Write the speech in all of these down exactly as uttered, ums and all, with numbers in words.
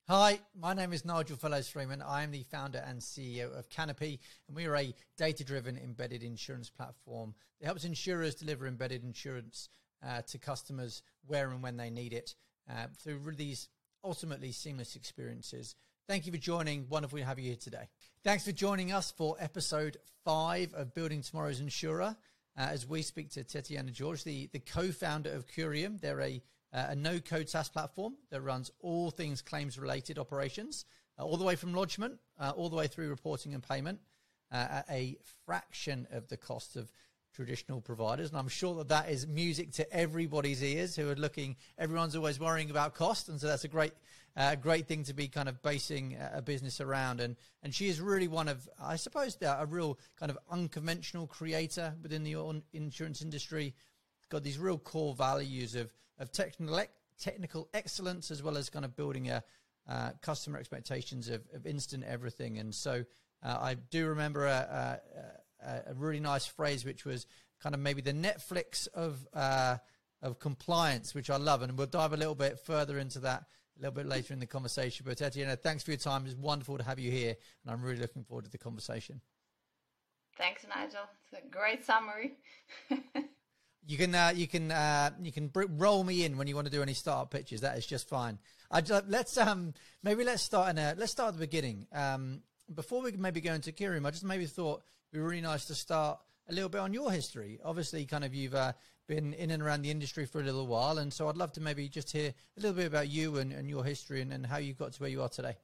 Hi, my name is Nigel Fellows-Freeman. I am the founder and C E O of Canopy, and we are a data-driven embedded insurance platform that helps insurers deliver embedded insurance uh, to customers where and when they need it uh, through these ultimately seamless experiences. Thank you for joining. Wonderful to have you here today. Thanks for joining us for episode five of Building Tomorrow's Insurer, uh, as we speak to Tetiana George, the, the co-founder of Curium. They're a Uh, a no-code SaaS platform that runs all things claims-related operations, uh, all the way from lodgement, uh, all the way through reporting and payment, uh, at a fraction of the cost of traditional providers. And I'm sure that that is music to everybody's ears who are looking. Everyone's always worrying about cost, and so that's a great, uh, great thing to be kind of basing a business around. And and she is really one of, I suppose, a real kind of unconventional creator within the insurance industry. Got these real core values of of technical technical excellence, as well as kind of building a uh, customer expectations of, of instant everything. And so uh, I do remember a, a, a really nice phrase, which was kind of maybe the Netflix of uh, of compliance, which I love. And we'll dive a little bit further into that a little bit later in the conversation. But Tetiana, thanks for your time. It's wonderful to have you here, and I'm really looking forward to the conversation. Thanks, Nigel. It's a great summary. You can uh, you can uh, you can br- roll me in when you want to do any startup pitches. That is just fine. I just, let's um maybe let's start in a, let's start at the beginning. Um, before we maybe go into Curium, I just maybe thought it'd be really nice to start a little bit on your history. Obviously, kind of you've uh, been in and around the industry for a little while, and so I'd love to maybe just hear a little bit about you and, and your history and, and how you got to where you are today.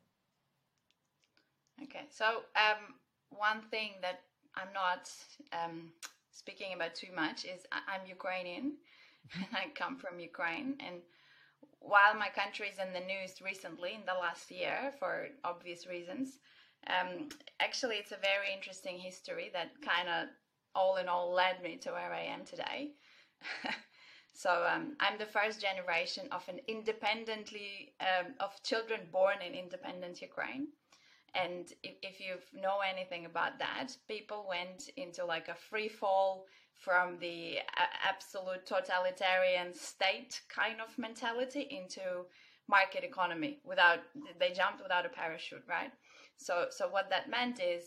Okay, so um, one thing that I'm not um. speaking about too much is I'm Ukrainian and I come from Ukraine. And while my country is in the news recently in the last year for obvious reasons, um, actually it's a very interesting history that kind of all in all led me to where I am today. So um, I'm the first generation of an independently, um, of children born in independent Ukraine. And if, if you know anything about that, people went into like a free fall from the absolute totalitarian state kind of mentality into market economy without, they jumped without a parachute, right? So, so what that meant is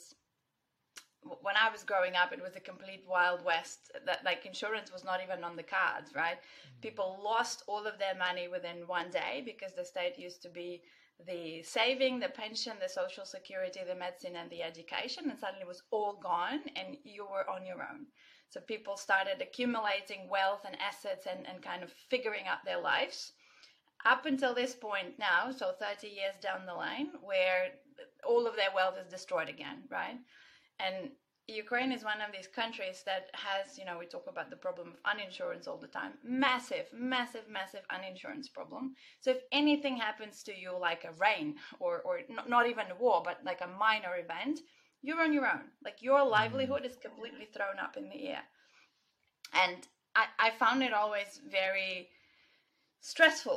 when I was growing up, it was a complete Wild West, that like insurance was not even on the cards, right? Mm-hmm. People lost all of their money within one day because the state used to be the saving, the pension, the social security, the medicine, and the education, and suddenly it was all gone and you were on your own. So people started accumulating wealth and assets and, and kind of figuring out their lives up until this point now, so thirty years down the line, where all of their wealth is destroyed again, right? And Ukraine is one of these countries that has, you know, we talk about the problem of uninsurance all the time. Massive, massive, massive uninsurance problem. So if anything happens to you, like a rain or, or not even a war, but like a minor event, you're on your own. Like your livelihood is completely thrown up in the air. And I, I found it always very stressful.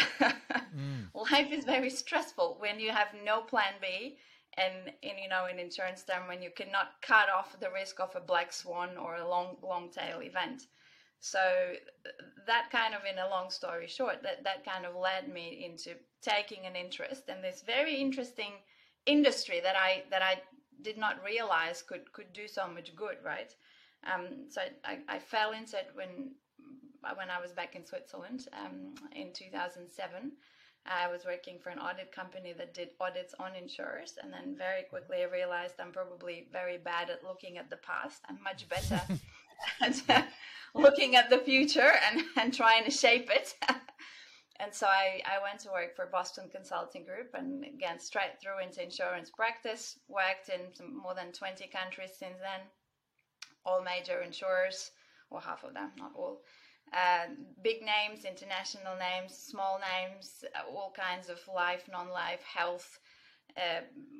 mm. Life is very stressful when you have no plan B. And in, you know, in insurance term, when you cannot cut off the risk of a black swan or a long, long tail event. So that kind of, in a long story short, that, that kind of led me into taking an interest in this very interesting industry that I, that I did not realize could, could do so much good, right? Um, so I, I fell into it when, when I was back in Switzerland um, in two thousand seven. I was working for an audit company that did audits on insurers, and then very quickly I realized I'm probably very bad at looking at the past. I'm much better at uh, looking at the future and, and trying to shape it. And so I, I went to work for Boston Consulting Group, and again, straight through into insurance practice, worked in some, more than twenty countries since then, all major insurers, or half of them, not all. Uh, big names, international names, small names, all kinds of life, non-life, health, uh,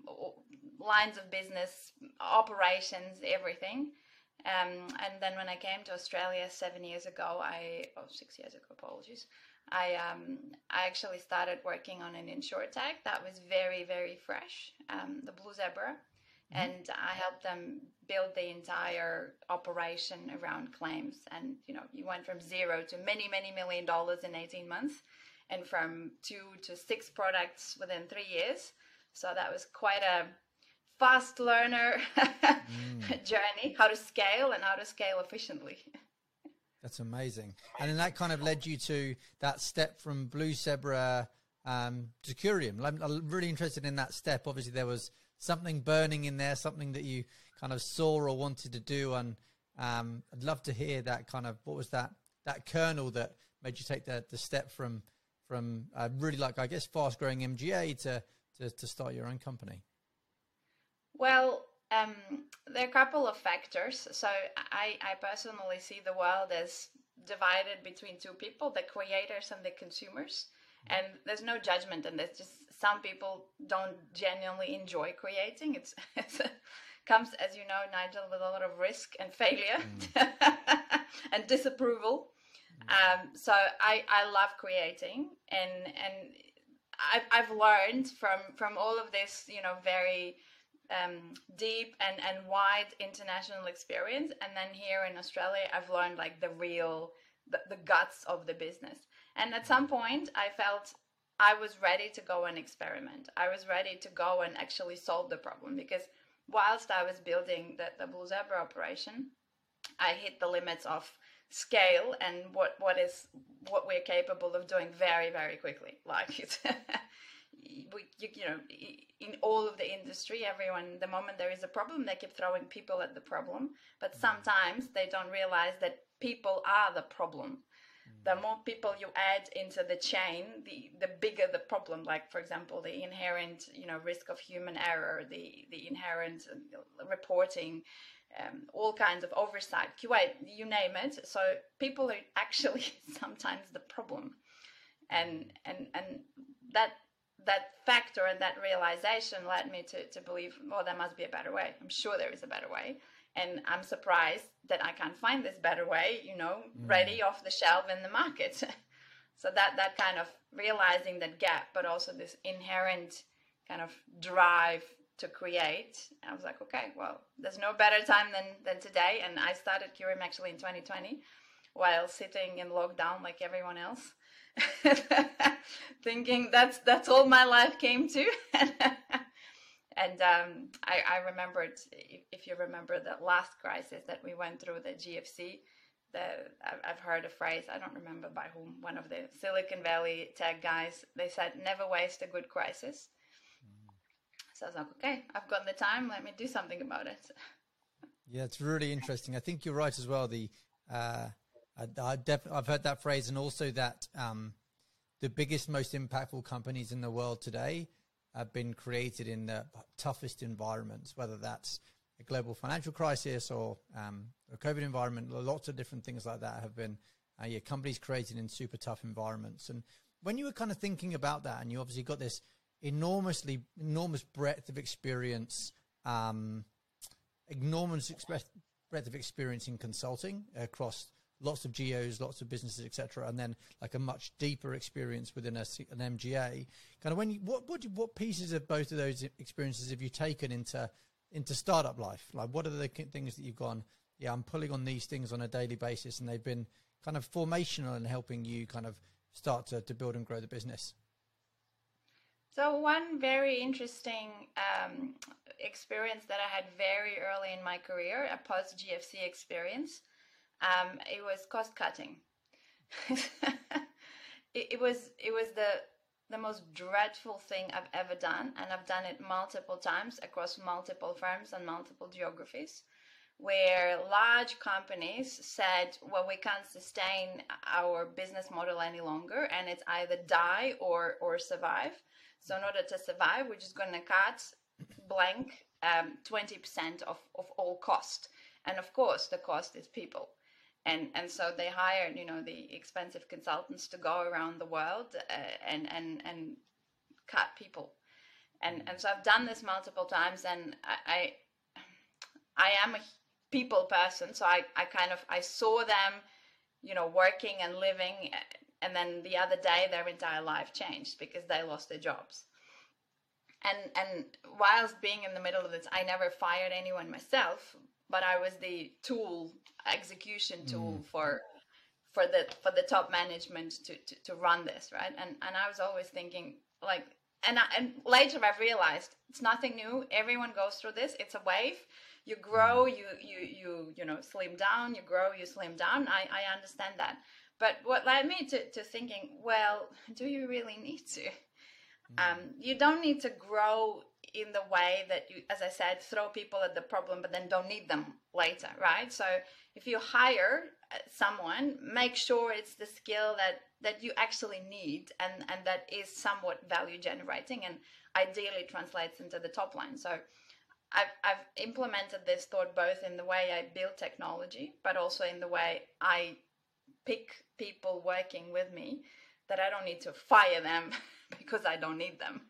lines of business, operations, everything. Um, and then when I came to Australia seven years ago, I, oh, six years ago, apologies, I um, I actually started working on an insurtech that was very, very fresh, um, the Blue Zebra. And I helped them build the entire operation around claims. And, you know, you went from zero to many, many million dollars in eighteen months. and from two to six products within three years. So that was quite a fast learner mm. journey, how to scale and how to scale efficiently. That's amazing. And then that kind of led you to that step from Blue Zebra um, to Curium. I'm, I'm really interested in that step. Obviously, there was something burning in there, something that you kind of saw or wanted to do. And um, I'd love to hear that kind of, what was that, that kernel that made you take the, the step from, from uh, really like, I guess, fast growing M G A to, to, to start your own company? Well, um, there are a couple of factors. So I, I personally see the world as divided between two people, the creators and the consumers. And there's no judgment, and there's just some people don't genuinely enjoy creating. It's, it's a, comes, as you know, Nigel, with a lot of risk and failure mm. and disapproval. Mm. Um, so I, I love creating, and and I've I've learned from from all of this, you know, very um, deep and and wide international experience, and then here in Australia, I've learned like the real the, the guts of the business. And at some point, I felt I was ready to go and experiment. I was ready to go and actually solve the problem, because whilst I was building the, the Blue Zebra operation, I hit the limits of scale and what, what is what we're capable of doing very, very quickly. Like it's, we, you, you know, in all of the industry, everyone, the moment there is a problem, they keep throwing people at the problem. But sometimes they don't realize that people are the problem. The more people you add into the chain, the, the bigger the problem. Like, for example, the inherent, you know, risk of human error, the, the inherent reporting, um, all kinds of oversight, Q A, you name it. So people are actually sometimes the problem. And and and that that factor and that realization led me to, to believe, well, there must be a better way. I'm sure there is a better way. And I'm surprised that I can't find this better way, you know, mm. ready off the shelf in the market. So that, that kind of realizing that gap, but also this inherent kind of drive to create. I was like, okay, well, there's no better time than, than today. And I started Curium actually in twenty twenty while sitting in lockdown like everyone else, thinking that's, that's all my life came to. And um, I, I remembered, if, if you remember the last crisis that we went through, the G F C, the, I've, I've heard a phrase, I don't remember by whom, one of the Silicon Valley tech guys, they said, never waste a good crisis. Mm. So I was like, okay, I've got the time, let me do something about it. Yeah, it's really interesting. I think you're right as well. The uh, I, I def- I've heard that phrase, and also that um, the biggest, most impactful companies in the world today have been created in the toughest environments, whether that's a global financial crisis or um, a COVID environment. Lots of different things like that have been uh, yeah, companies created in super tough environments. And when you were kind of thinking about that, and you obviously got this enormously, enormous breadth of experience, um, enormous express, breadth of experience in consulting across lots of geos, lots of businesses, et cetera, and then like a much deeper experience within a, an M G A. Kind of when you, what what what pieces of both of those experiences have you taken into into startup life? Like, what are the things that you've gone, yeah, I'm pulling on these things on a daily basis, and they've been kind of formational in helping you kind of start to, to build and grow the business? So one very interesting um, experience that I had very early in my career, a post-G F C experience, Um, it was cost cutting. it, it was it was the the most dreadful thing I've ever done, and I've done it multiple times across multiple firms and multiple geographies, where large companies said, well, we can't sustain our business model any longer, and it's either die or or survive. So in order to survive, we're just going to cut blank um, twenty percent of, of all cost. And of course, the cost is people. And and so they hired, you know, the expensive consultants to go around the world uh, and, and and cut people. And and so I've done this multiple times, and I I, I am a people person, so I, I kind of, I saw them, you know, working and living, and then the other day their entire life changed because they lost their jobs. And and whilst being in the middle of this, I never fired anyone myself, but I was the tool, execution tool mm. for for the for the top management to, to, to run this, right? And and I was always thinking like, and I, and later I've realized it's nothing new. Everyone goes through this. It's a wave. You grow, you you you you know, slim down. You grow, you slim down. I I understand that. But what led me to to thinking, well, do you really need to? Um, you don't need to grow in the way that you, as I said, throw people at the problem, but then don't need them later, right? So if you hire someone, make sure it's the skill that, that you actually need and, and that is somewhat value generating and ideally translates into the top line. So I've, I've implemented this thought both in the way I build technology, but also in the way I pick people working with me, that I don't need to fire them because I don't need them.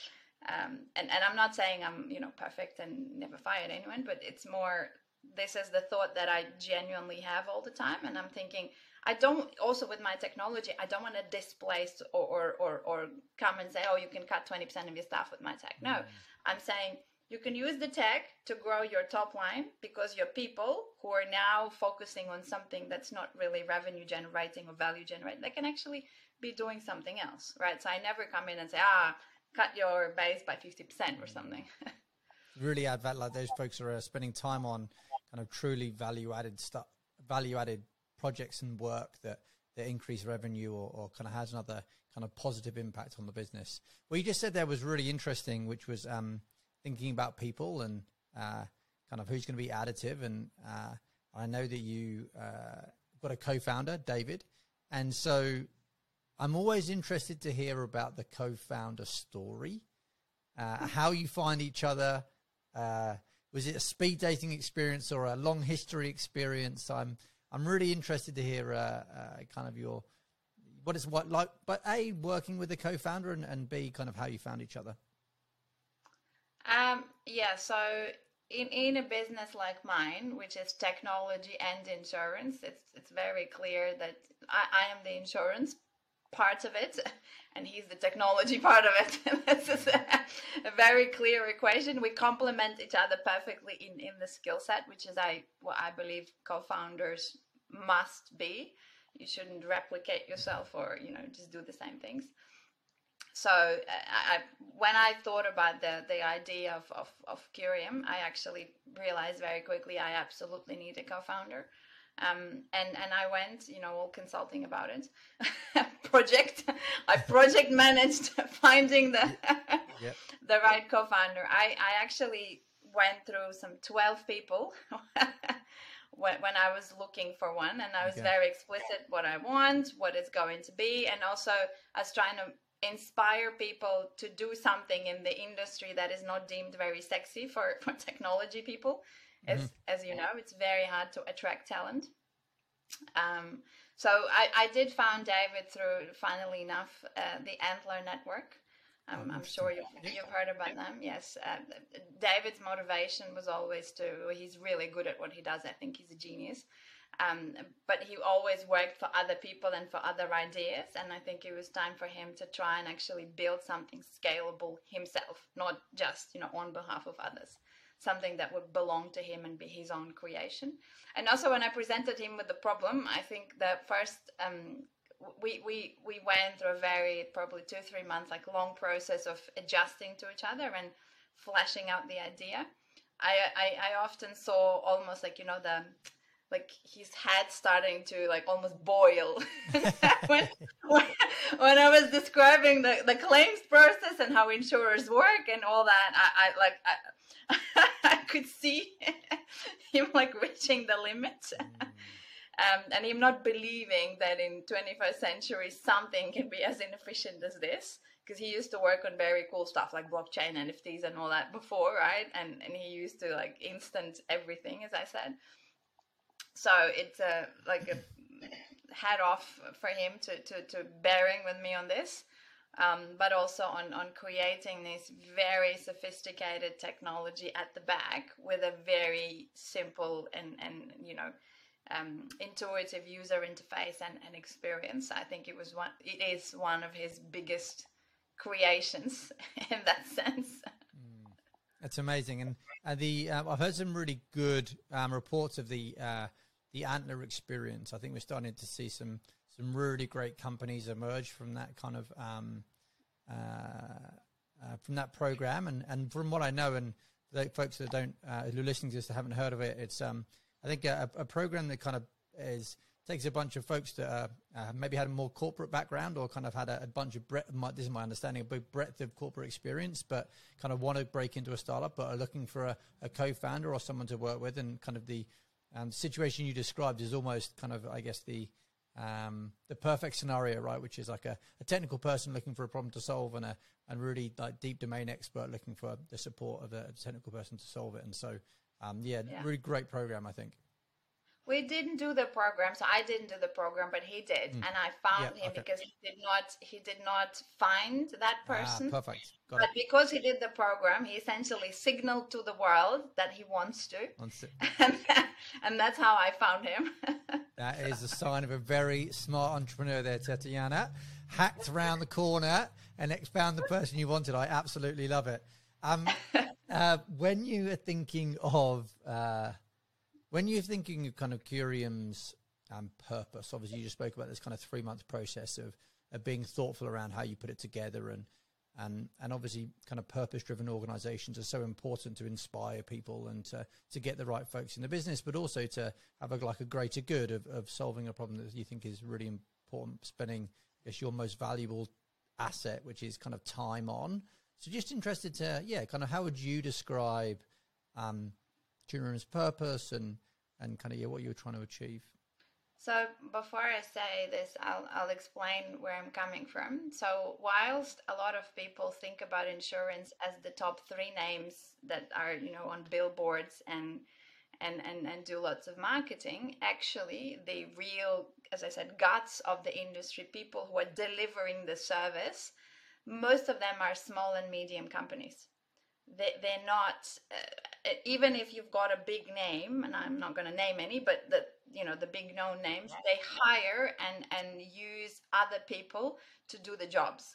Um, and, and I'm not saying I'm, you know, perfect and never fired anyone, but it's more, this is the thought that I genuinely have all the time. And I'm thinking, I don't, also with my technology, I don't want to displace or, or, or, or come and say, oh, you can cut twenty percent of your staff with my tech. No, mm. I'm saying you can use the tech to grow your top line because your people who are now focusing on something that's not really revenue generating or value generating, they can actually be doing something else, right? So I never come in and say, ah, cut your base by fifty percent or something. Really add that, like those folks are uh, spending time on kind of truly value added stuff, value added projects and work that, that increase revenue or, or kind of has another kind of positive impact on the business. What you just said there was really interesting, which was um, thinking about people and uh, kind of who's going to be additive. And uh, I know that you uh, got a co-founder, David. And so I'm always interested to hear about the co-founder story, uh, how you find each other. Uh, was it a speed dating experience or a long history experience? I'm I'm really interested to hear uh, uh, kind of your what it's what like, but A, working with a co-founder, and, and B, kind of how you found each other. Um, yeah, so in in a business like mine, which is technology and insurance, it's it's very clear that I, I am the insurance part of it and he's the technology part of it. This is a, a very clear equation. We complement each other perfectly in, in the skill set, which is I what I believe co-founders must be. You shouldn't replicate yourself or, you know, just do the same things. So I, I, when I thought about the, the idea of, of, of Curium, I actually realized very quickly I absolutely need a co-founder. Um, and, and I went, you know, all consulting about it. project, I project managed finding the yep. the right co-founder. I, I actually went through some twelve people when, when I was looking for one. And I was okay. very explicit what I want, what it's going to be. And also I was trying to inspire people to do something in the industry that is not deemed very sexy for, for technology people. As mm-hmm. as you know, it's very hard to attract talent. Um, so I, I did found David through, funnily enough, uh, the Antler Network. Um, I'm sure you've, you've heard about them. Yes. Uh, David's motivation was always to, he's really good at what he does. I think he's a genius. Um, but he always worked for other people and for other ideas. And I think it was time for him to try and actually build something scalable himself, not just, you know, on behalf of others. Something that would belong to him and be his own creation. And also when I presented him with the problem, I think the first, um, we, we, we went through a very, probably two, three months, like long process of adjusting to each other and fleshing out the idea. I, I, I often saw almost like, you know, the, like his head starting to like almost boil when, when when I was describing the, the claims process and how insurers work and all that. I, I like I, I could see him like reaching the limit, mm. um, and him not believing that in twenty-first century something can be as inefficient as this. Because he used to work on very cool stuff like blockchain, N F Ts, and all that before, right? And and he used to like instant everything, as I said. So it's a, like a hat off for him to, to, to bearing with me on this, um, but also on, on creating this very sophisticated technology at the back with a very simple and, and you know, um, intuitive user interface and, and experience. I think it was one, it is one of his biggest creations in that sense. That's amazing. And uh, the uh, I've heard some really good um, reports of the uh, the Antler experience. I think we're starting to see some some really great companies emerge from that kind of um, uh, uh, from that program. And, and from what I know, and the folks that don't uh, who are listening to this that haven't heard of it, it's um, I think a, a program that kind of is takes a bunch of folks that uh, uh, maybe had a more corporate background or kind of had a, a bunch of breadth. My, this is my understanding, a big breadth of corporate experience, but kind of want to break into a startup, but are looking for a, a co-founder or someone to work with. And kind of the um, situation you described is almost kind of, I guess, the um, the perfect scenario, right? Which is like a, a technical person looking for a problem to solve, and a and really like deep domain expert looking for the support of a, a technical person to solve it. And so, um, yeah, yeah, really great program, I think. We didn't do the program, so I didn't do the program, but he did, mm. and I found yeah, him okay. because he did not he did not find that person. Ah, perfect. Got but it. because he did the program, he essentially signaled to the world that he wants to, wants to. and, and that's how I found him. That is a sign of a very smart entrepreneur there, Tatiana. Hacked around the corner and found the person you wanted. I absolutely love it. Um, uh, when you are thinking of. Uh, When you're thinking of kind of Curium's um, purpose, obviously you just spoke about this kind of three-month process of, of being thoughtful around how you put it together, and and and obviously kind of purpose-driven organizations are so important to inspire people and to, to get the right folks in the business, but also to have a, like a greater good of, of solving a problem that you think is really important, spending, I guess, your most valuable asset, which is kind of time on. So just interested to, yeah, kind of how would you describe um, Curium's purpose and, and kind of yeah, what you're trying to achieve? So before I say this, I'll, I'll explain where I'm coming from. So whilst a lot of people think about insurance as the top three names that are, you know, on billboards and and, and, and do lots of marketing, actually the real, as I said, guts of the industry, people who are delivering the service, most of them are small and medium companies. They, they're not, uh, even if you've got a big name, and I'm not going to name any, but the, you know, the big known names, they hire and, and use other people to do the jobs.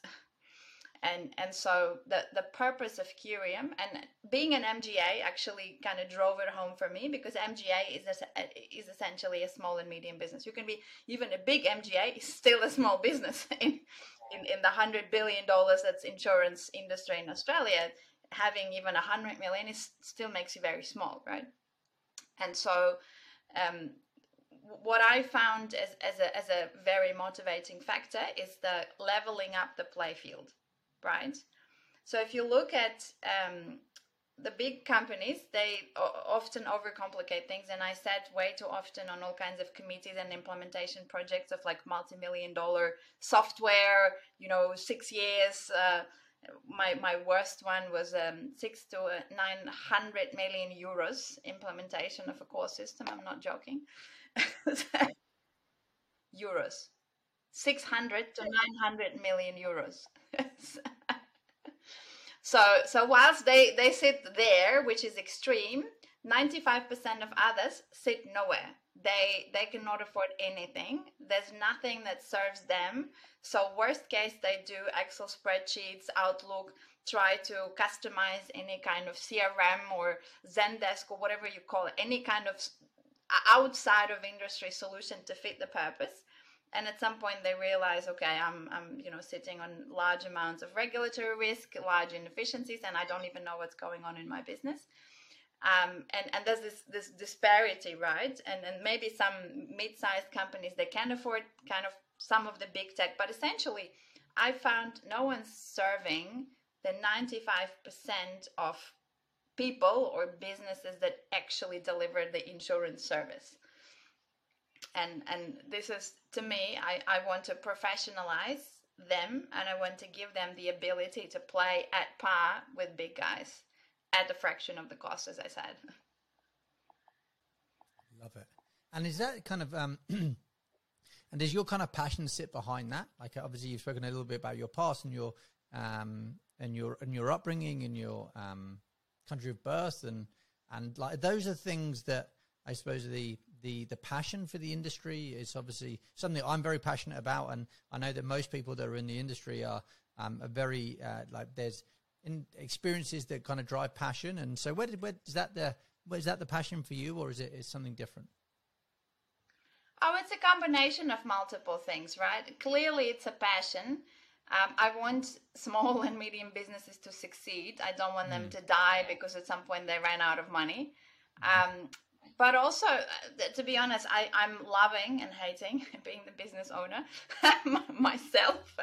And and so the, the purpose of Curium, and being an M G A actually kind of drove it home for me, because M G A is a, is essentially a small and medium business. You can be even a big M G A, is still a small business. in, in, in the one hundred billion dollars that's insurance industry in Australia, having even one hundred million is still makes you very small, right? And so um, what I found as, as, a, as a very motivating factor is the leveling up the play field, right? So if you look at um, the big companies, they o- often overcomplicate things. And I sat way too often on all kinds of committees and implementation projects of like multi-million dollar software, you know, six years, uh, My my worst one was um, six to nine hundred million euros implementation of a core system. I'm not joking. Euros, six hundred to nine hundred million euros. so so whilst they they sit there, which is extreme, ninety-five percent of others sit nowhere. They they cannot afford anything. There's nothing that serves them. So worst case, they do Excel spreadsheets, Outlook, try to customize any kind of C R M or Zendesk or whatever you call it, any kind of outside of industry solution to fit the purpose. And at some point they realize, okay, I'm, I'm, you know, sitting on large amounts of regulatory risk, large inefficiencies, and I don't even know what's going on in my business. Um, and, and there's this, this disparity, right? And, and maybe some mid-sized companies, they can afford kind of some of the big tech, but essentially I found no one's serving the ninety-five percent of people or businesses that actually deliver the insurance service. And and this is, to me, I, I want to professionalize them, and I want to give them the ability to play at par with big guys at a fraction of the cost, as I said. Love it. And is that kind of, um, and does your kind of passion sit behind that? Like, obviously you've spoken a little bit about your past and your, um, and your, and your upbringing and your, um, country of birth. And, and like, those are things that I suppose the, the, the passion for the industry is obviously something I'm very passionate about. And I know that most people that are in the industry are, um, are very, uh, like there's, in experiences that kind of drive passion. And so where did, where is that the, where is that the passion for you, or is it is something different? Oh, it's a combination of multiple things, right? Clearly, it's a passion. Um, I want small and medium businesses to succeed. I don't want them Mm. to die because at some point they ran out of money. Um, but also, uh, to be honest, I, I'm loving and hating being the business owner myself.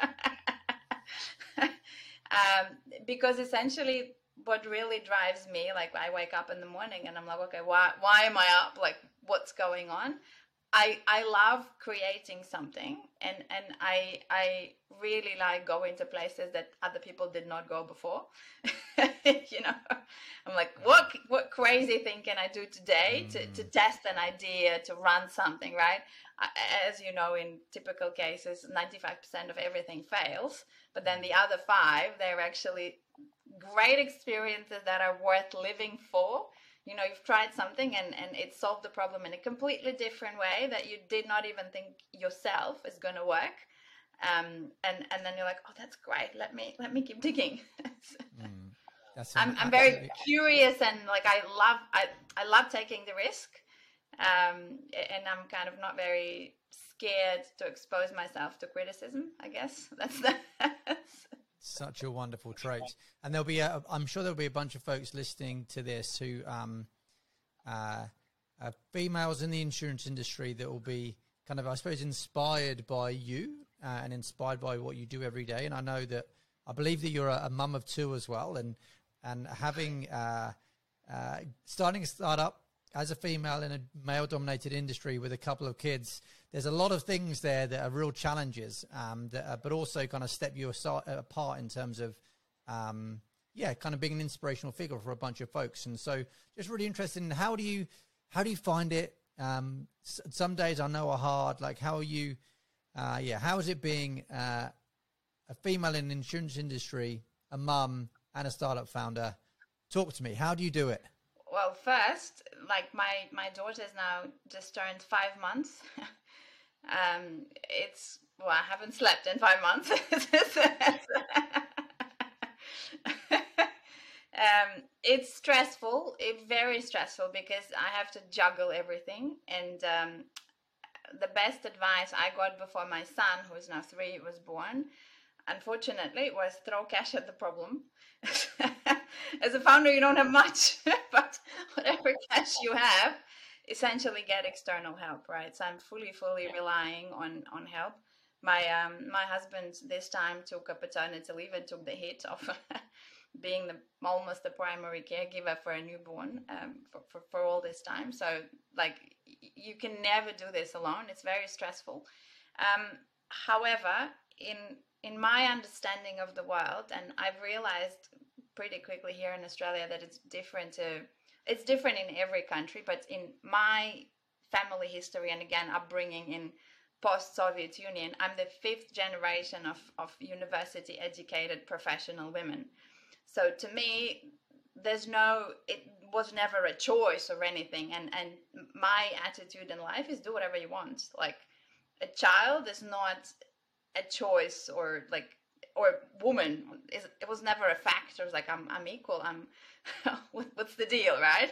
um, because essentially, what really drives me, like I wake up in the morning and I'm like, okay, why why am I up? Like, what's going on? I I love creating something, and and I I really like going to places that other people did not go before. You know, I'm like, what what crazy thing can I do today to to test an idea, to run something, right? As you know, in typical cases, ninety-five percent of everything fails, but then the other five, they're actually great experiences that are worth living for. You know, you've tried something and, and it solved the problem in a completely different way that you did not even think yourself is going to work. Um, and, and then you're like, oh, that's great. Let me, let me keep digging. Mm. That's I'm, I'm absolutely... very curious, and like, I love, I, I love taking the risk. Um, and I'm kind of not very scared to expose myself to criticism, I guess. That's the, Such a wonderful trait. And there'll be, a, I'm sure there'll be a bunch of folks listening to this who, um, uh, uh, females in the insurance industry that will be kind of, I suppose, inspired by you uh, and inspired by what you do every day. And I know that, I believe that you're a, a mum of two as well. And, and having, uh, uh, starting a startup as a female in a male dominated industry with a couple of kids, there's a lot of things there that are real challenges, um, that are, but also kind of step you aside, apart in terms of, um, yeah, kind of being an inspirational figure for a bunch of folks. And so just really interested in how do you, how do you find it? Um, s- some days I know are hard. Like, how are you, uh, yeah, how is it being uh, a female in the insurance industry, a mum and a startup founder? Talk to me. How do you do it? Well, first, like my, my daughter's now just turned five months. Um, it's, well, I haven't slept in five months. um, it's stressful. It's very stressful because I have to juggle everything. And um, the best advice I got before my son, who is now three, was born, unfortunately, was throw cash at the problem. As a founder, you don't have much, but whatever cash you have, essentially get external help, right? So I'm fully, fully relying on on help. My um my husband this time took a paternity leave and took the hit of being the almost the primary caregiver for a newborn um, for, for for all this time. So like you can never do this alone. It's very stressful. Um, however, in in my understanding of the world, and I've realized pretty quickly here in Australia that it's different to it's different in every country, but in my family history and again upbringing in post-Soviet Union, I'm the fifth generation of, of university educated professional women. So to me, there's no, it was never a choice or anything. And, and my attitude in life is do whatever you want. Like a child is not a choice, or like, or woman is, it was never a factor. It was like, I'm, I'm equal. I'm, what's the deal, right?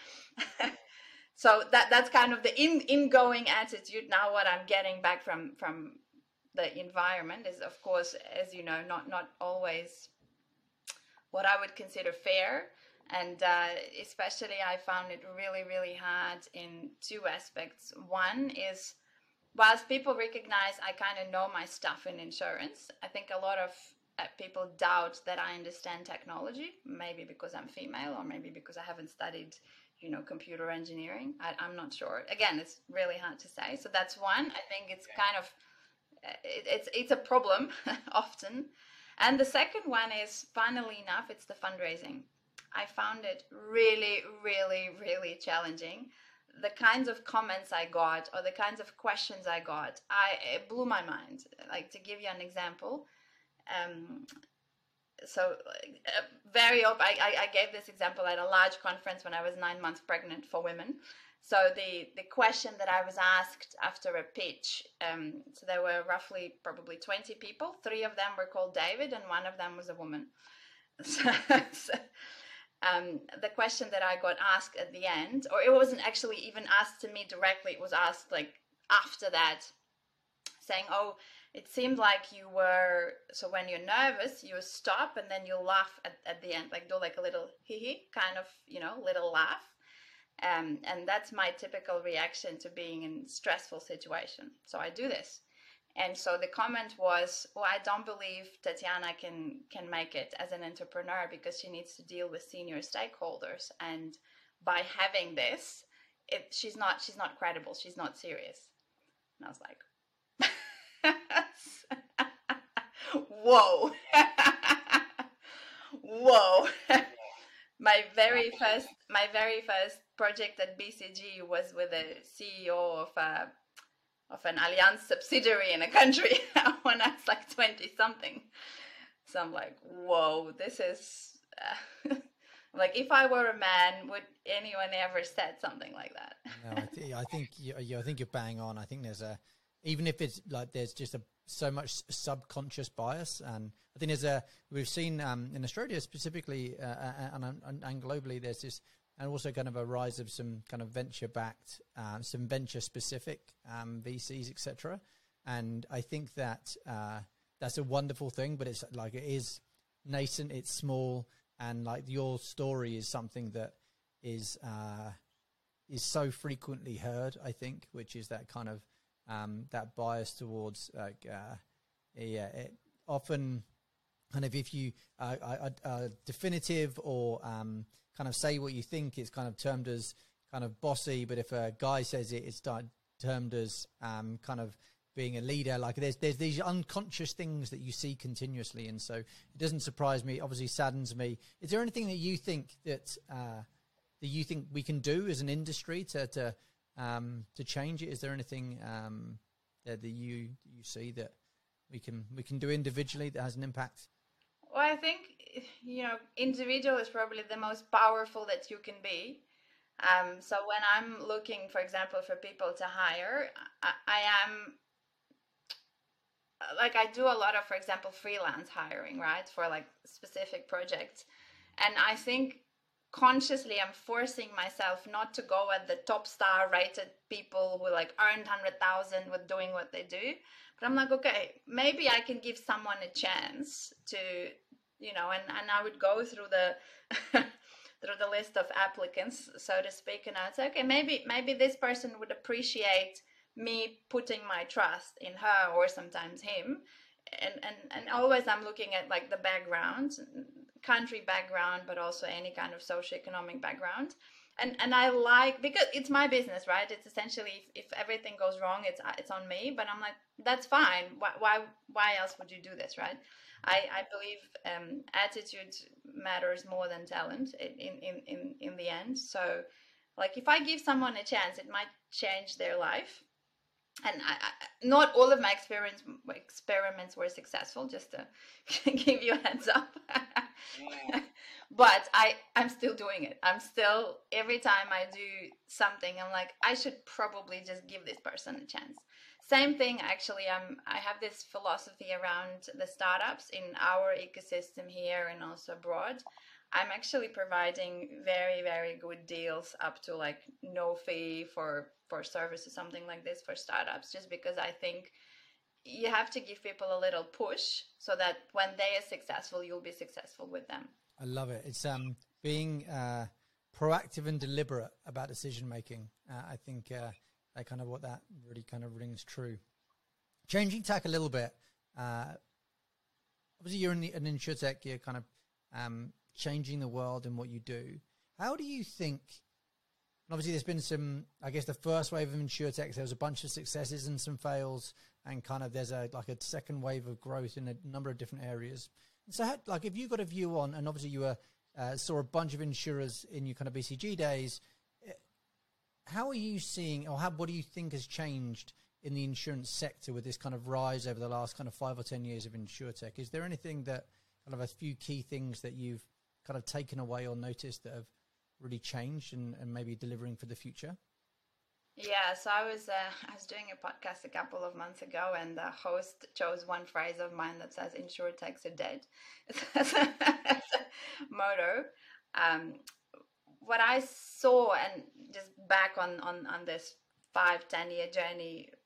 So that that's kind of the in ingoing attitude. Now what I'm getting back from from the environment is, of course, as you know, not not always what I would consider fair. And uh, especially I found it really, really hard in two aspects. One is, whilst people recognize I kind of know my stuff in insurance, I think a lot of uh, people doubt that I understand technology, maybe because I'm female or maybe because I haven't studied, you know, computer engineering. I, I'm not sure. Again, it's really hard to say. So that's one. I think it's kind of, it, it's, it's a problem often. And the second one is, funnily enough, it's the fundraising. I found it really, really, really challenging. The kinds of comments I got or the kinds of questions I got, I it blew my mind. Like, to give you an example, um, so uh, very open. I, I, I gave this example at a large conference when I was nine months pregnant for women. So the, the question that I was asked after a pitch, um, so there were roughly probably twenty people. Three of them were called David and one of them was a woman. So, so, um, the question that I got asked at the end, or it wasn't actually even asked to me directly, it was asked like after that saying, oh, it seemed like you were, so when you're nervous, you stop and then you laugh at, at the end, like do like a little hee hee kind of, you know, little laugh. Um, and that's my typical reaction to being in stressful situation. So I do this. And so the comment was, well, I don't believe Tatiana can, can make it as an entrepreneur because she needs to deal with senior stakeholders. And by having this, it, she's not, she's not credible. She's not serious. And I was like, whoa. Whoa. my very first my very first project at B C G was with the C E O of a of an Allianz subsidiary in a country when I was like twenty something. So I'm like, whoa, this is uh, like, if I were a man, would anyone ever said something like that? No, I, th- I think you, you, I think you're bang on. I think there's a, even if it's like there's just a so much subconscious bias, and I think there's a we've seen um, in Australia specifically uh, and, and, and globally there's this, and also kind of a rise of some kind of venture backed, um, some venture specific um, V Cs, et cetera. And I think that uh, that's a wonderful thing, but it's like it is nascent, it's small, and like your story is something that is uh, is so frequently heard, I think, which is that kind of um, that bias towards like uh, yeah, it often kind of if you uh, uh, uh, definitive or um, kind of say what you think, it's kind of termed as kind of bossy, but if a guy says it, it's termed as um, kind of being a leader. Like there's there's these unconscious things that you see continuously, and so it doesn't surprise me, obviously saddens me. Is there anything that you think that uh that you think we can do as an industry to to um to change it? Is there anything um that, that you you see that we can we can do individually that has an impact? Well, I think, you know, individual is probably the most powerful that you can be. Um so when I'm looking, for example, for people to hire, I, I am like, I do a lot of, for example, freelance hiring, right, for like specific projects. And I think consciously I'm forcing myself not to go at the top star rated people who like earned one hundred thousand with doing what they do. But I'm like, okay, maybe I can give someone a chance to, you know, and, and I would go through the through the list of applicants, so to speak, and I'd say, okay, maybe maybe this person would appreciate me putting my trust in her or sometimes him. And, and, and always I'm looking at like the background, country background, but also any kind of socioeconomic background. And and I like, because it's my business, right? It's essentially, if, if everything goes wrong, it's it's on me. But I'm like, that's fine. Why why, why else would you do this, right? I, I believe um, attitude matters more than talent in, in, in, in the end. So like, if I give someone a chance, it might change their life. And I, I, not all of my experiments experiments were successful, just to give you a heads up. But I, I'm still doing it. I'm still, every time I do something, I'm like, I should probably just give this person a chance. Same thing, actually, I'm, I have this philosophy around the startups in our ecosystem here and also abroad. I'm actually providing very, very good deals up to like no fee for, for service or something like this for startups, just because I think you have to give people a little push so that when they are successful, you'll be successful with them. I love it. It's um being uh, proactive and deliberate about decision making. Uh, I think uh, that kind of what that really kind of rings true. Changing tack a little bit. Uh, obviously, you're in the, an insurtech. You're kind of um, changing the world in what you do. How do you think? And obviously, there's been some. I guess the first wave of insurtech, there was a bunch of successes and some fails, and kind of there's a like a second wave of growth in a number of different areas. So, how, like, if you got a view on, and obviously you were uh, saw a bunch of insurers in your kind of B C G days, how are you seeing, or how what do you think has changed in the insurance sector with this kind of rise over the last kind of five or ten years of insurtech? Is there anything that kind of a few key things that you've kind of taken away or noticed that have really changed and, and maybe delivering for the future? Yeah, so I was uh, I was doing a podcast a couple of months ago, and the host chose one phrase of mine that says "insurtechs are dead." It's a motto. Um, what I saw, and just back on, on, on this five ten year journey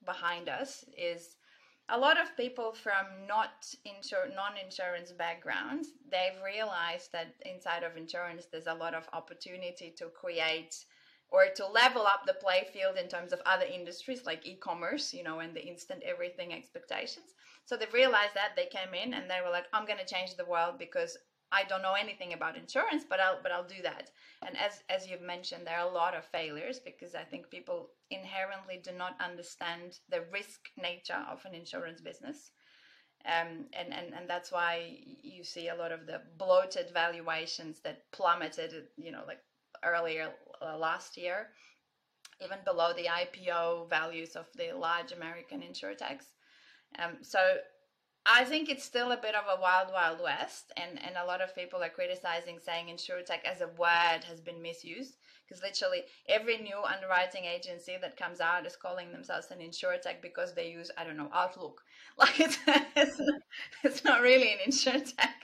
behind us is a lot of people from not insur- non-insurance backgrounds. They've realized that inside of insurance, there's a lot of opportunity to create or to level up the play field in terms of other industries like e-commerce, you know, and the instant everything expectations. So they've realized that. They came in and they were like, I'm going to change the world because I don't know anything about insurance, but I'll but I'll do that. And as as you've mentioned, there are a lot of failures because I think people inherently do not understand the risk nature of an insurance business. Um, and, and, and that's why you see a lot of the bloated valuations that plummeted, you know, like earlier uh, last year, even below the I P O values of the large American insurtechs. Um, so I think it's still a bit of a wild, wild west, and, and a lot of people are criticizing, saying insurtech as a word has been misused, because literally every new underwriting agency that comes out is calling themselves an insurtech because they use, I don't know, Outlook. Like it's, it's, not, it's not really an insurtech.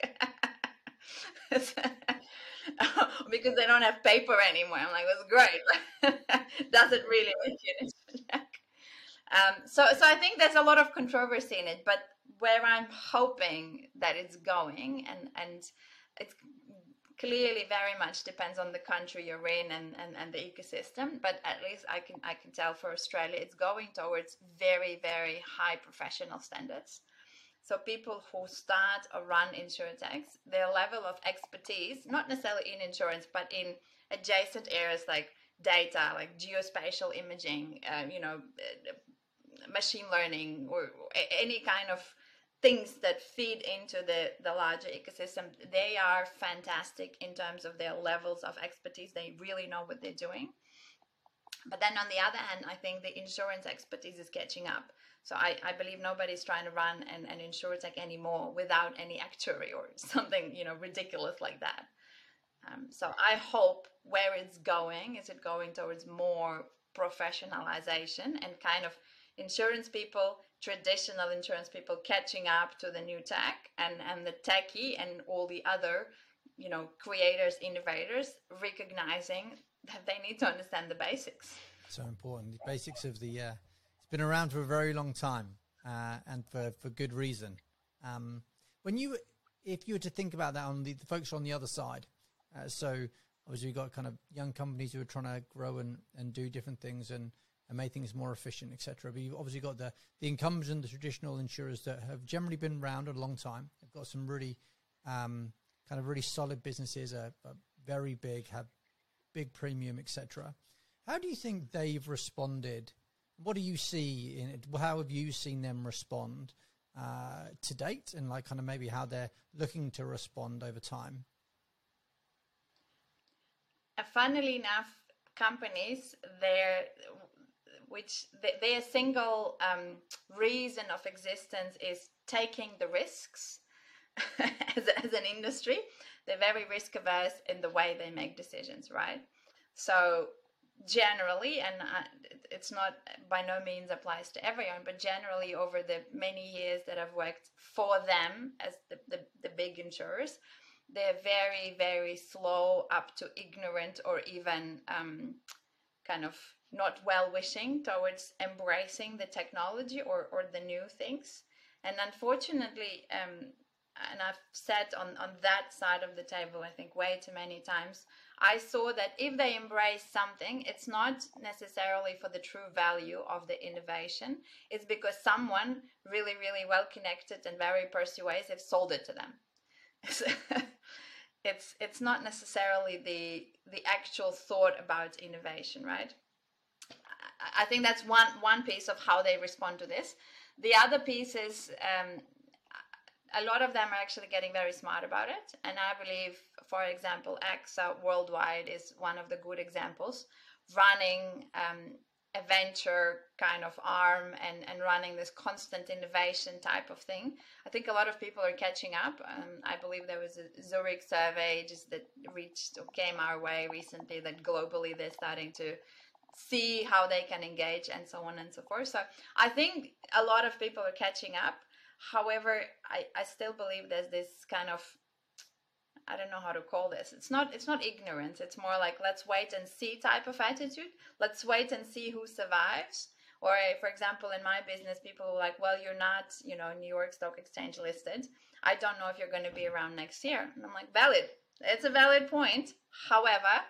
Because they don't have paper anymore. I'm like, that's great. Does it really make you an insurtech? Um, so, so I think there's a lot of controversy in it, but where I'm hoping that it's going, and, and it's clearly very much depends on the country you're in and, and, and the ecosystem, but at least I can I can tell for Australia, it's going towards very, very high professional standards. So people who start or run insurtechs, their level of expertise, not necessarily in insurance, but in adjacent areas like data, like geospatial imaging, uh, you know, machine learning, or any kind of things that feed into the, the larger ecosystem, they are fantastic in terms of their levels of expertise. They really know what they're doing. But then on the other hand, I think the insurance expertise is catching up. So I, I believe nobody's trying to run an, an insurtech anymore without any actuary or something, you know, ridiculous like that. Um, so I hope where it's going, is it going towards more professionalization and kind of insurance people, traditional insurance people catching up to the new tech, and, and the techie and all the other, you know, creators, innovators, recognizing that they need to understand the basics. So important. The basics of the, uh, it's been around for a very long time, uh, and for, for good reason. Um, when you, if you were to think about that on the, the folks on the other side, uh, so obviously you've got kind of young companies who are trying to grow and, and do different things and, and make things more efficient, et cetera. But you've obviously got the, the incumbents and the traditional insurers that have generally been around a long time. They've got some really um, kind of really solid businesses, are, are very big, have big premium, et cetera. How do you think they've responded? What do you see in it? How have you seen them respond uh, to date, and like kind of maybe how they're looking to respond over time? Uh, funnily enough, companies, they're which they, their single um, reason of existence is taking the risks. as, a, as an industry, they're very risk averse in the way they make decisions, right? So generally, and I, it's not by no means applies to everyone, but generally over the many years that I've worked for them as the, the, the big insurers, they're very, very slow up to ignorant or even um, kind of not well-wishing towards embracing the technology or, or the new things. And unfortunately, um, and I've said on, on that side of the table, I think way too many times, I saw that if they embrace something, it's not necessarily for the true value of the innovation. It's because someone really, really well-connected and very persuasive sold it to them. it's it's not necessarily the the actual thought about innovation, right? I think that's one one piece of how they respond to this. The other piece is um, a lot of them are actually getting very smart about it. And I believe, for example, A X A Worldwide is one of the good examples, running um, a venture kind of arm and, and running this constant innovation type of thing. I think a lot of people are catching up. Um, I believe there was a Zurich survey just that reached or came our way recently that globally they're starting to see how they can engage and so on and so forth. So I think a lot of people are catching up. However, I, I still believe there's this kind of, I don't know how to call this. It's not it's not ignorance. It's more like let's wait and see type of attitude. Let's wait and see who survives. Or uh, for example, in my business, people were like, well, you're not, you know, New York Stock Exchange listed. I don't know if you're going to be around next year. And I'm like, valid. It's a valid point. However,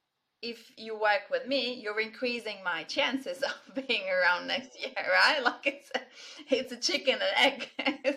if you work with me, you're increasing my chances of being around next year, right? Like it's a, it's a chicken and egg.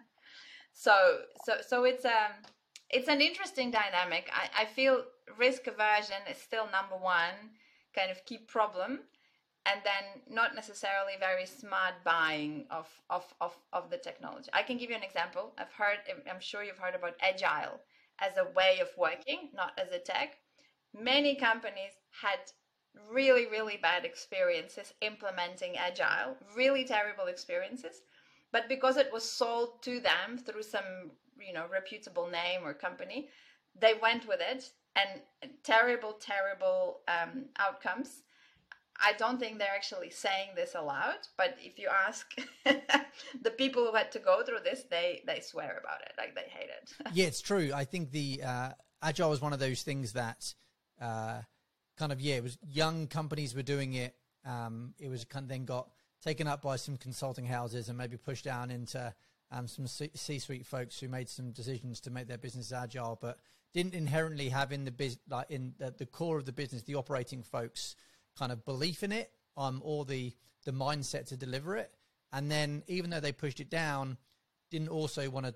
so so so it's um it's an interesting dynamic. I, I feel risk aversion is still number one kind of key problem, and then not necessarily very smart buying of of of, of the technology. I can give you an example. I've heard, I'm sure you've heard about agile as a way of working, not as a tech. Many companies had really, really bad experiences implementing agile, really terrible experiences. But because it was sold to them through some, you know, reputable name or company, they went with it, and terrible, terrible um, outcomes. I don't think they're actually saying this aloud, but if you ask the people who had to go through this, they, they swear about it, like they hate it. Yeah, it's true. I think the uh, agile was one of those things that uh, kind of, yeah, it was young companies were doing it. Um, it was kind of then got taken up by some consulting houses and maybe pushed down into um, some C- C-suite folks who made some decisions to make their business agile, but didn't inherently have in the biz- like in the, the core of the business, the operating folks kind of belief in it, um, or the the mindset to deliver it. And then even though they pushed it down, didn't also want to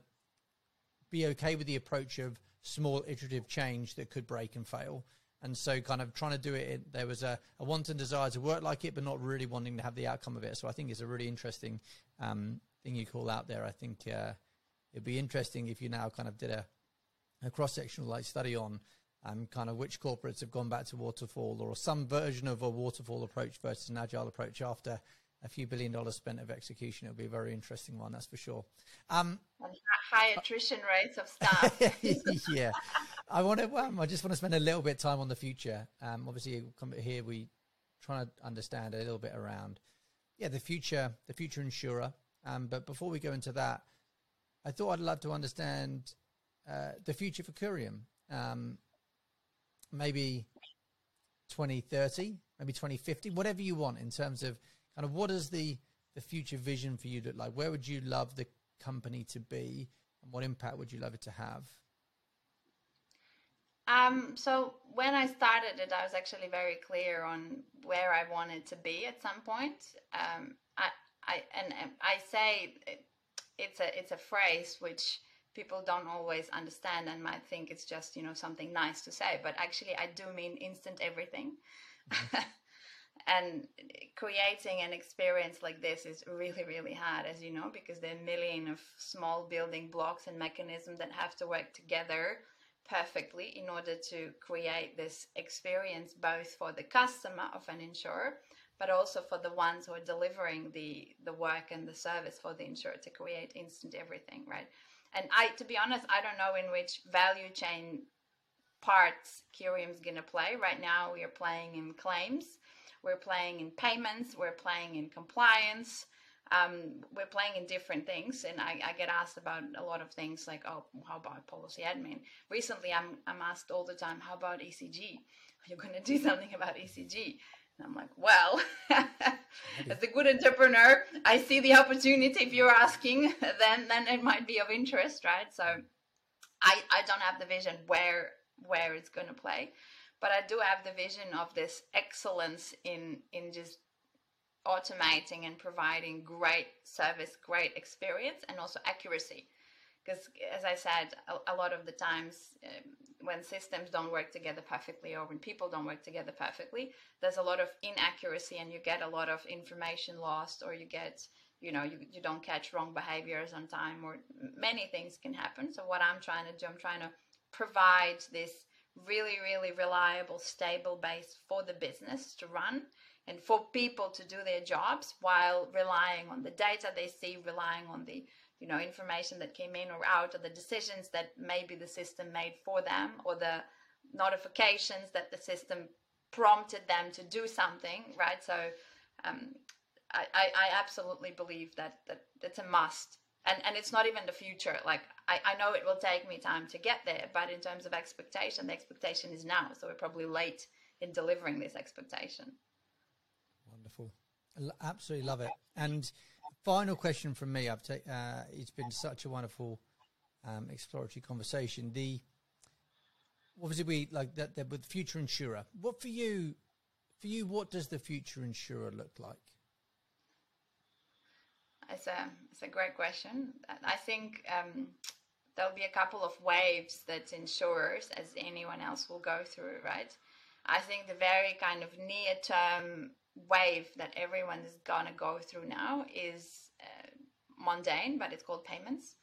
be okay with the approach of small iterative change that could break and fail. And so kind of trying to do it, it there was a, a want and desire to work like it, but not really wanting to have the outcome of it. So I think it's a really interesting um, thing you call out there. I think uh, it'd be interesting if you now kind of did a, a cross-sectional like study on um, kind of which corporates have gone back to waterfall or some version of a waterfall approach versus an agile approach after a few billion dollars spent of execution. It'll be a very interesting one, that's for sure. Um, and high attrition rates of staff. yeah. I want to, um, I just want to spend a little bit of time on the future. Um, obviously here we try to understand a little bit around, yeah, the future, the future insurer. Um, but before we go into that, I thought I'd love to understand uh, the future for Curium. Um, maybe twenty thirty, maybe twenty fifty, whatever you want in terms of kind of what is the, the future vision for you look like? Where would you love the company to be, and what impact would you love it to have? Um, so when I started it, I was actually very clear on where I wanted to be at some point. Um, I, I, and, and I say it, it's a, it's a phrase which people don't always understand and might think it's just, you know, something nice to say, but actually I do mean instant everything. Mm-hmm. And creating an experience like this is really, really hard, as you know, because there are a million of small building blocks and mechanisms that have to work together perfectly in order to create this experience, both for the customer of an insurer, but also for the ones who are delivering the, the work and the service for the insurer to create instant everything, right? And I, to be honest, I don't know in which value chain parts Curium's going to play. Right now, we are playing in claims. We're playing in payments, we're playing in compliance, um, we're playing in different things. And I, I get asked about a lot of things like, oh, how about policy admin? Recently, I'm I'm asked all the time, how about E C G? Are you going to do something about E C G? And I'm like, well, as a good entrepreneur, I see the opportunity. If you're asking, then then it might be of interest, right? So I, I don't have the vision where where it's going to play. But I do have the vision of this excellence in, in just automating and providing great service, great experience, and also accuracy. Because, as I said, a, a lot of the times um, when systems don't work together perfectly or when people don't work together perfectly, there's a lot of inaccuracy and you get a lot of information lost, or you get, you know, you, you don't catch wrong behaviors on time, or many things can happen. So what I'm trying to do, I'm trying to provide this really, really reliable, stable base for the business to run and for people to do their jobs while relying on the data they see, relying on the, you know, information that came in or out, or the decisions that maybe the system made for them, or the notifications that the system prompted them to do something, right? So um, I, I, I absolutely believe that, that it's a must. And and it's not even the future. Like, I, I know it will take me time to get there, but in terms of expectation, the expectation is now. So we're probably late in delivering this expectation. Wonderful. Absolutely love it. And final question from me. I've ta- uh, it's been such a wonderful um, exploratory conversation. The obviously we like that, that with future insurer. What for you? For you, what does the future insurer look like? It's a it's a great question. I think um, there'll be a couple of waves that insurers, as anyone else, will go through. Right. I think the very kind of near term wave that everyone is going to go through now is uh, mundane, but it's called payments.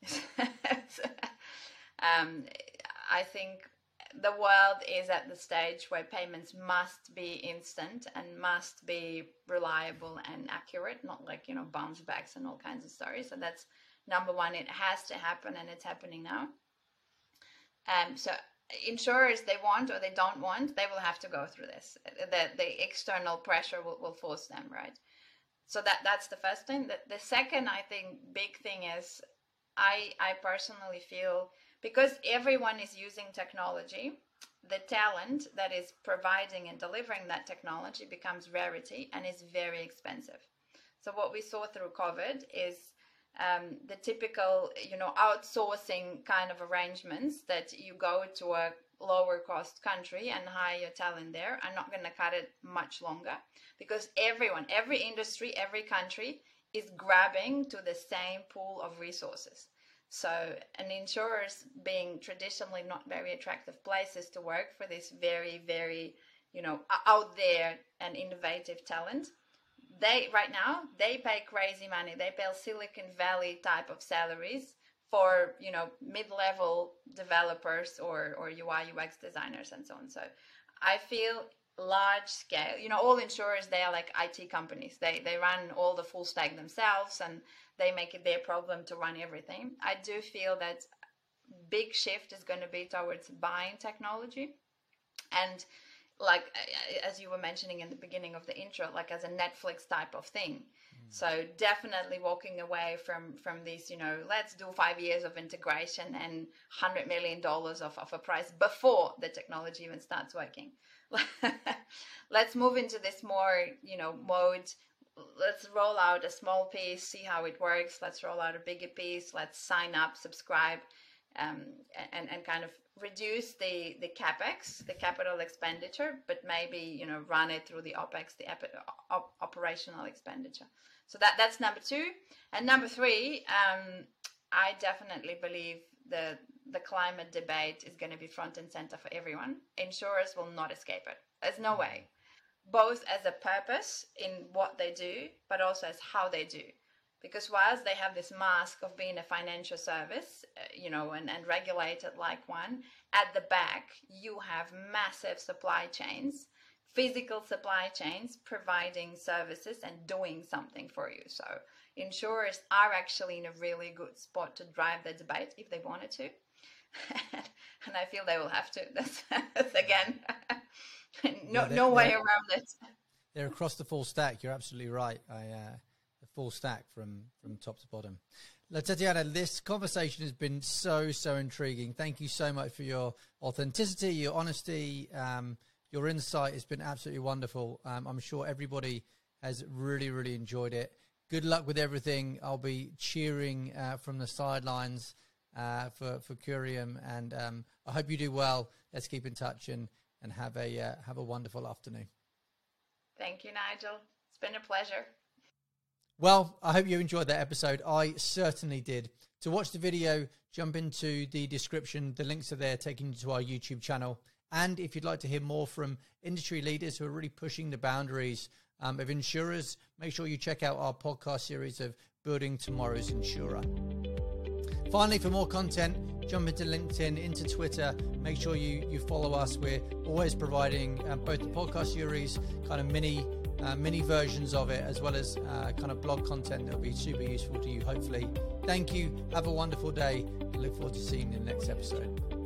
um, I think the world is at the stage where payments must be instant and must be reliable and accurate, not like, you know, bounce backs and all kinds of stories. So that's number one. It has to happen, and it's happening now. Um, so insurers, they want or they don't want, they will have to go through this. The, the external pressure will, will force them, right? So that that's the first thing. The, the second, I think, big thing is I I personally feel, because everyone is using technology, the talent that is providing and delivering that technology becomes rarity and is very expensive. So what we saw through COVID is Um, the typical, you know, outsourcing kind of arrangements that you go to a lower cost country and hire your talent there are not going to cut it much longer, because everyone, every industry, every country is grabbing to the same pool of resources. So, and insurers being traditionally not very attractive places to work for this very, very, you know, out there and innovative talent, they right now they pay crazy money. They pay Silicon Valley type of salaries for, you know, mid-level developers or or U I U X designers and so on. So I feel large scale, you know, all insurers, they are like I T companies. They they run all the full stack themselves, and they make it their problem to run everything. I do feel that big shift is going to be towards buying technology, and like as you were mentioning in the beginning of the intro, like as a Netflix type of thing. Mm. So definitely walking away from from these, you know, let's do five years of integration and one hundred million dollars of, of a price before the technology even starts working. Let's move into this more, you know, mode. Let's roll out a small piece, see how it works. Let's roll out a bigger piece. Let's sign up, subscribe, um, and, and kind of reduce the, the CapEx, the capital expenditure, but maybe, you know, run it through the OpEx, the op- operational expenditure. So that that's number two. And number three, um, I definitely believe the the climate debate is going to be front and center for everyone. Insurers will not escape it. There's no way. Both as a purpose in what they do, but also as how they do. Because whilst they have this mask of being a financial service, uh, you know, and, and regulated like one, at the back, you have massive supply chains, physical supply chains providing services and doing something for you. So insurers are actually in a really good spot to drive the debate if they wanted to. And I feel they will have to. That's, that's again, no, yeah, no way around it. They're across the full stack. You're absolutely right. I, uh, the full stack from, from top to bottom. Tatiana, this conversation has been so, so intriguing. Thank you so much for your authenticity, your honesty, um, your insight. It's been absolutely wonderful. Um, I'm sure everybody has really, really enjoyed it. Good luck with everything. I'll be cheering uh, from the sidelines uh, for, for Curium, and um, I hope you do well. Let's keep in touch and, and have a uh, have a wonderful afternoon. Thank you, Nigel. It's been a pleasure. Well, I hope you enjoyed that episode. I certainly did. To watch the video, jump into the description. The links are there, taking you to our YouTube channel. And if you'd like to hear more from industry leaders who are really pushing the boundaries um, of insurers, make sure you check out our podcast series of Building Tomorrow's Insurer. Finally, for more content, jump into LinkedIn, into Twitter. Make sure you, you follow us. We're always providing um, both the podcast series, kind of mini Uh, mini versions of it, as well as uh, kind of blog content that will be super useful to you, hopefully. Thank you. Have a wonderful day. I look forward to seeing you in the next episode.